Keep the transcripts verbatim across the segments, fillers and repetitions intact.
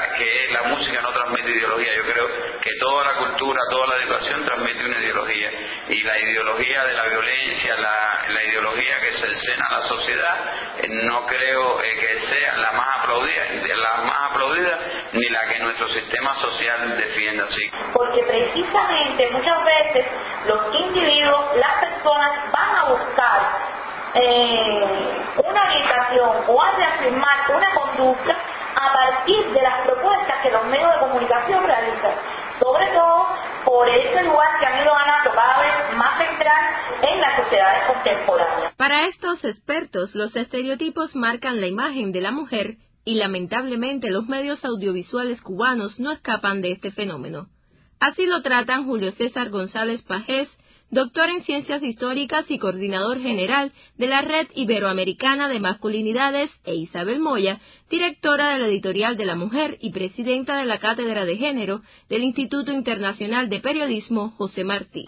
que la música no transmite ideología. Yo creo que toda la cultura, toda la educación transmite una ideología, y la ideología de la violencia, la, la ideología que cercena a la sociedad, eh, no creo eh, que sea la más aplaudida, la más aplaudida ni la que nuestro sistema social defienda. Sí. Porque precisamente muchas veces los individuos, las personas van a buscar eh, una orientación o a reafirmar una conducta a partir de las propuestas que los medios de comunicación realizan, sobre todo por ese lugar que han ido ganando cada vez más central en las sociedades contemporáneas. Para estos expertos, los estereotipos marcan la imagen de la mujer y lamentablemente los medios audiovisuales cubanos no escapan de este fenómeno. Así lo tratan Julio César González Pajés, doctor en Ciencias Históricas y coordinador general de la Red Iberoamericana de Masculinidades, e Isabel Moya, directora de la Editorial de la Mujer y presidenta de la Cátedra de Género del Instituto Internacional de Periodismo José Martí.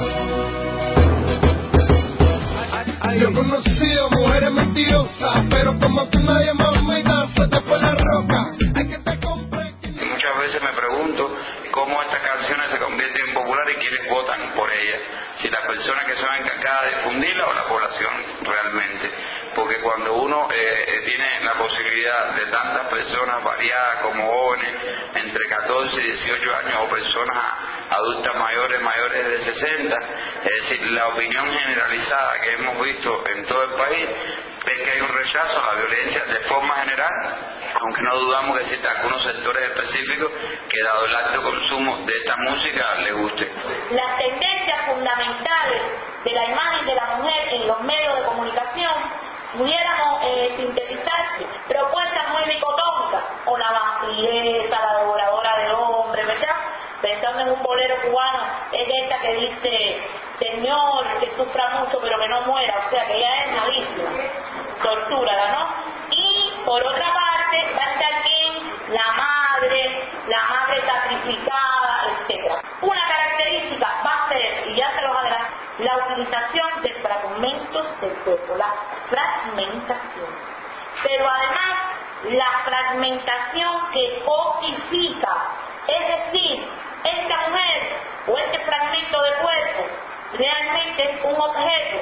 Yo he conocido mujeres mentirosas, pero como tú nadie más me da, se te fue la roca. Hay que te compre. Muchas veces me pregunto cómo estas canciones se convierten en populares y quiénes votan por ellas. Si las personas que son encargadas de difundirla o la población realmente. Porque cuando uno eh, tiene la posibilidad de tantas personas variadas como jóvenes entre catorce y dieciocho años o personas adultas mayores, mayores de sesenta, es decir, la opinión generalizada que hemos visto en todo el país es que hay un rechazo a la violencia de forma general, aunque no dudamos que existen algunos sectores específicos que, dado el alto consumo de esta música, les guste. Las tendencias fundamentales de la imagen de la mujer en los medios de comunicación pudiéramos eh, sintetizar propuestas muy dicotómicas, o la vampiresa, la devoradora de hombres, ¿verdad? Pensando en un bolero cubano, es esta que dice: Señor, que sufra mucho pero que no muera, o sea que ella es malísima, tortúrala, ¿no? Y por otra parte va a estar bien la madre, la madre sacrificada, etcétera. Una característica va a ser, y ya se los adelanto, la utilización de fragmentos del cuerpo, la fragmentación. Pero además, la fragmentación que cosifica, es decir, esta mujer o este fragmento de cuerpo realmente es un objeto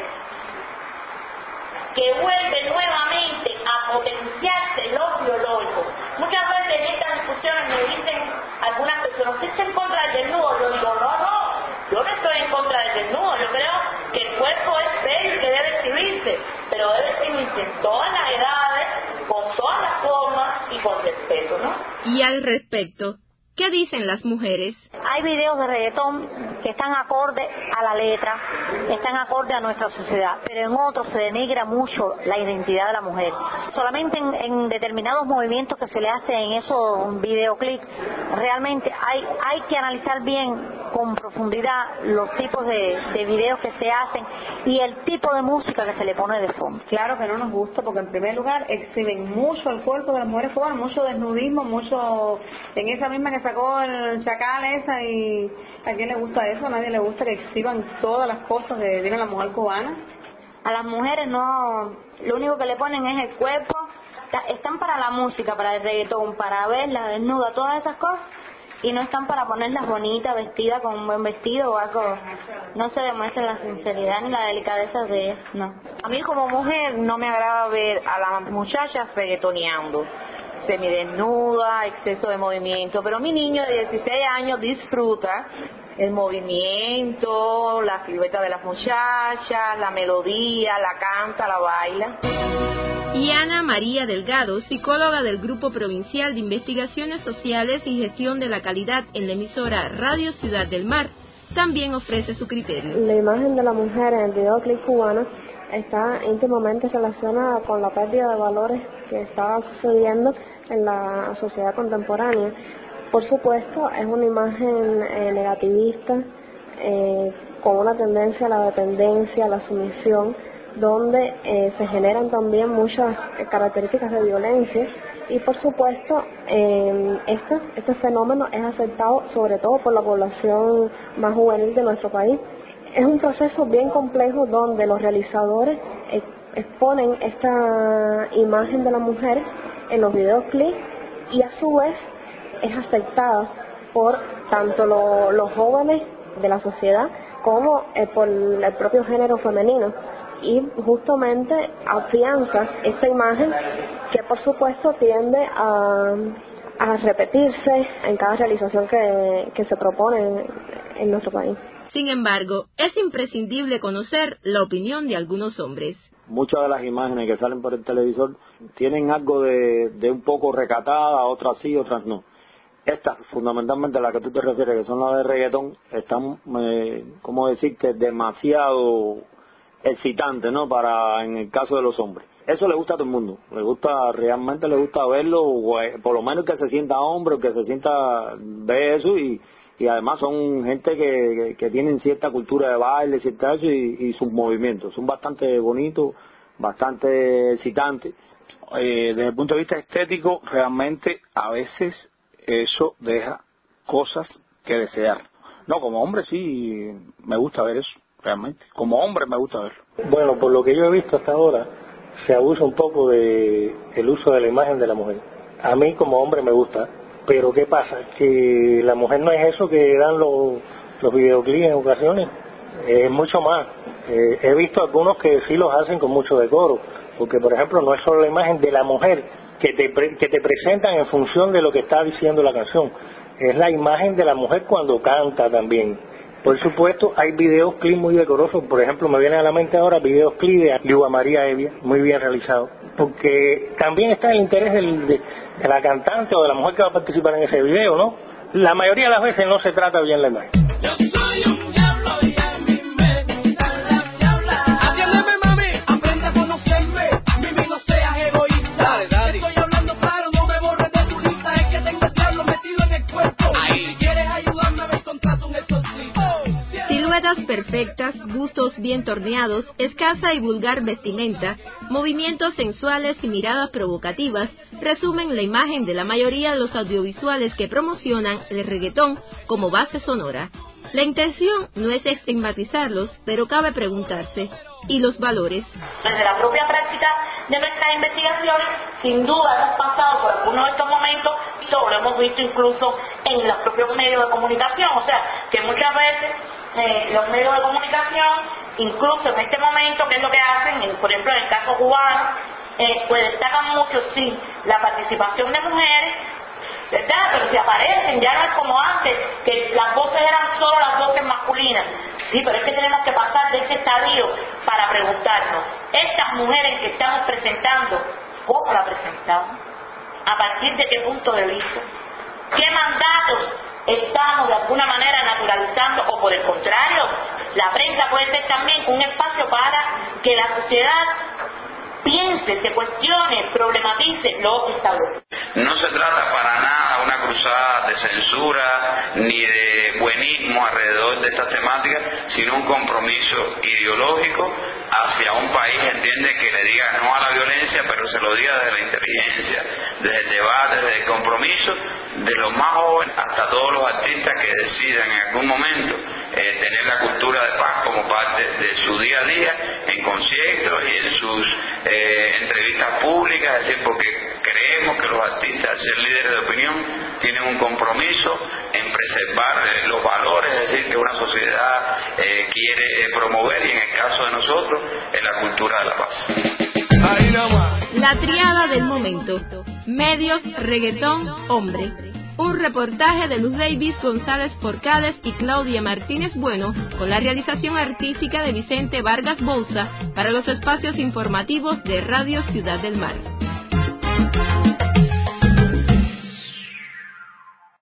que vuelve nuevamente a potenciarse lo biológico. Muchas veces en estas discusiones me dicen algunas personas: ¿usted está en contra del desnudo? Yo digo, no, no, yo no estoy en contra del desnudo. Yo creo que el cuerpo es bello y que debe exhibirse, pero debe exhibirse en todas las edades, con todas las formas y con respeto, ¿no? Y al respecto, ¿qué dicen las mujeres? Hay videos de reggaetón que están acorde a la letra, están acorde a nuestra sociedad, pero en otros se denigra mucho la identidad de la mujer. Solamente en, en determinados movimientos que se le hace en esos videoclips, realmente hay, hay que analizar bien, con profundidad, los tipos de, de videos que se hacen y el tipo de música que se le pone de fondo. Claro que no nos gusta, porque en primer lugar exhiben mucho el cuerpo de las mujeres cubanas, mucho desnudismo, mucho en esa misma que sacó el Chacal esa, y ¿a quién le gusta eso? A nadie le gusta que exhiban todas las cosas que tiene la mujer cubana. A las mujeres no, lo único que le ponen es el cuerpo, están para la música, para el reggaetón, para verla desnuda, todas esas cosas, y no están para ponerlas bonitas, vestidas con un buen vestido o algo. No se demuestra la sinceridad ni la delicadeza de ellas, no. A mí como mujer no me agrada ver a las muchachas reggaetoneando, semidesnuda, exceso de movimiento, pero mi niño de dieciséis años disfruta el movimiento, la silueta de las muchachas, la melodía, la canta, la baila. Y Ana María Delgado, psicóloga del Grupo Provincial de Investigaciones Sociales y Gestión de la Calidad en la emisora Radio Ciudad del Mar, también ofrece su criterio. La imagen de la mujer en el videoclip cubano está íntimamente relacionada con la pérdida de valores que está sucediendo en la sociedad contemporánea. Por supuesto, es una imagen eh, negativista, eh, con una tendencia a la dependencia, a la sumisión, donde eh, se generan también muchas características de violencia, y por supuesto eh, este, este fenómeno es aceptado sobre todo por la población más juvenil de nuestro país. Es un proceso bien complejo donde los realizadores eh, exponen esta imagen de la mujer en los videoclips y a su vez es aceptada por tanto lo, los jóvenes de la sociedad como eh, por el propio género femenino, y justamente afianza esta imagen que por supuesto tiende a, a repetirse en cada realización que, que se propone en, en nuestro país. Sin embargo, es imprescindible conocer la opinión de algunos hombres. Muchas de las imágenes que salen por el televisor tienen algo de, de un poco recatada, otras sí, otras no. Estas, fundamentalmente las que tú te refieres, que son las de reggaetón, están, eh, ¿cómo decirte?, demasiado excitantes, ¿no?, para, en el caso de los hombres. Eso le gusta a todo el mundo, le gusta, realmente le gusta verlo, o, eh, por lo menos que se sienta hombre, que se sienta, ve eso, y, y además son gente que, que, que tienen cierta cultura de baile, cierta eso, y, y sus movimientos son bastante bonitos, bastante excitantes. Eh, desde el punto de vista estético, realmente a veces eso deja cosas que desear. No, como hombre sí me gusta ver eso, realmente. Como hombre me gusta verlo. Bueno, por lo que yo he visto hasta ahora, se abusa un poco de el uso de la imagen de la mujer. A mí como hombre me gusta, pero ¿qué pasa? Que la mujer no es eso que dan los, los videoclips en ocasiones, es mucho más. Eh, he visto algunos que sí los hacen con mucho decoro, porque por ejemplo no es solo la imagen de la mujer que te, que te presentan en función de lo que está diciendo la canción, es la imagen de la mujer cuando canta también. Por supuesto, hay videos clip muy decorosos, por ejemplo, me viene a la mente ahora videos clip de Yuba María Evia, muy bien realizados, porque también está el interés del, de, de la cantante o de la mujer que va a participar en ese video, ¿no? La mayoría de las veces no se trata bien la imagen. Perfectas, gustos bien torneados, escasa y vulgar vestimenta, movimientos sensuales y miradas provocativas resumen la imagen de la mayoría de los audiovisuales que promocionan el reggaetón como base sonora. La intención no es estigmatizarlos, pero cabe preguntarse, ¿y los valores? Desde la propia práctica de nuestras investigaciones, sin duda hemos pasado por algunos de estos momentos, y lo hemos visto incluso en los propios medios de comunicación, o sea, que muchas veces eh, los medios de comunicación, incluso en este momento, ¿qué es lo que hacen? En, por ejemplo, en el caso cubano, eh, pues destacan mucho, sí, la participación de mujeres, ¿verdad? Pero si aparecen, ya no es como antes, que las voces eran solo las voces masculinas. Sí, pero es que tenemos que pasar de este estadio para preguntarnos, estas mujeres que estamos presentando, ¿cómo la presentamos? ¿A partir de qué punto de vista? ¿Qué mandatos estamos de alguna manera naturalizando? O por el contrario, la prensa puede ser también un espacio para que la sociedad piense, se cuestione, problematice lo establecido. No se trata para nada una cruzada de censura ni de buenismo alrededor de estas temáticas, sino un compromiso ideológico hacia un país, entiende, que le diga no a la violencia, pero se lo diga desde la inteligencia, desde el debate, desde el compromiso de los más jóvenes hasta todos los artistas que decidan en algún momento eh, tener la cultura de paz como parte de su día a día, en conciertos y en sus eh, entrevistas públicas, es decir, porque creemos que los artistas, al ser líderes de opinión, tienen un compromiso en preservar eh, los valores, es decir, que una sociedad eh, quiere eh, promover, y en el caso de nosotros, es la cultura de la paz. La triada del momento: medios, reggaetón, hombre. Un reportaje de Luz Davis González Forcades y Claudia Martínez Bueno, con la realización artística de Vicente Vargas Bouza, para los espacios informativos de Radio Ciudad del Mar.